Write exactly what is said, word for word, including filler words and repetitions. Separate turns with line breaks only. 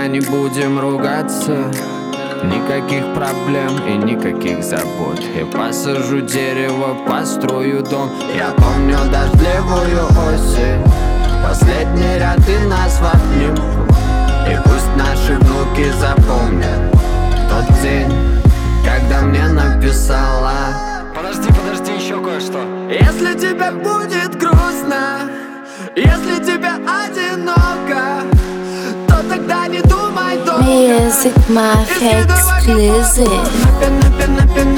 не будем ругаться. Никаких проблем и никаких забот. Я посажу дерево, построю дом. Я помню дождливую осень, последний ряд и нас в обнимку. И пусть наши внуки запомнят тот день, когда мне написала:
Подожди, подожди, еще кое-что.
если тебе будет грустно, если тебе одиноко, то тогда не думай долго.
Music Mafia exclusive.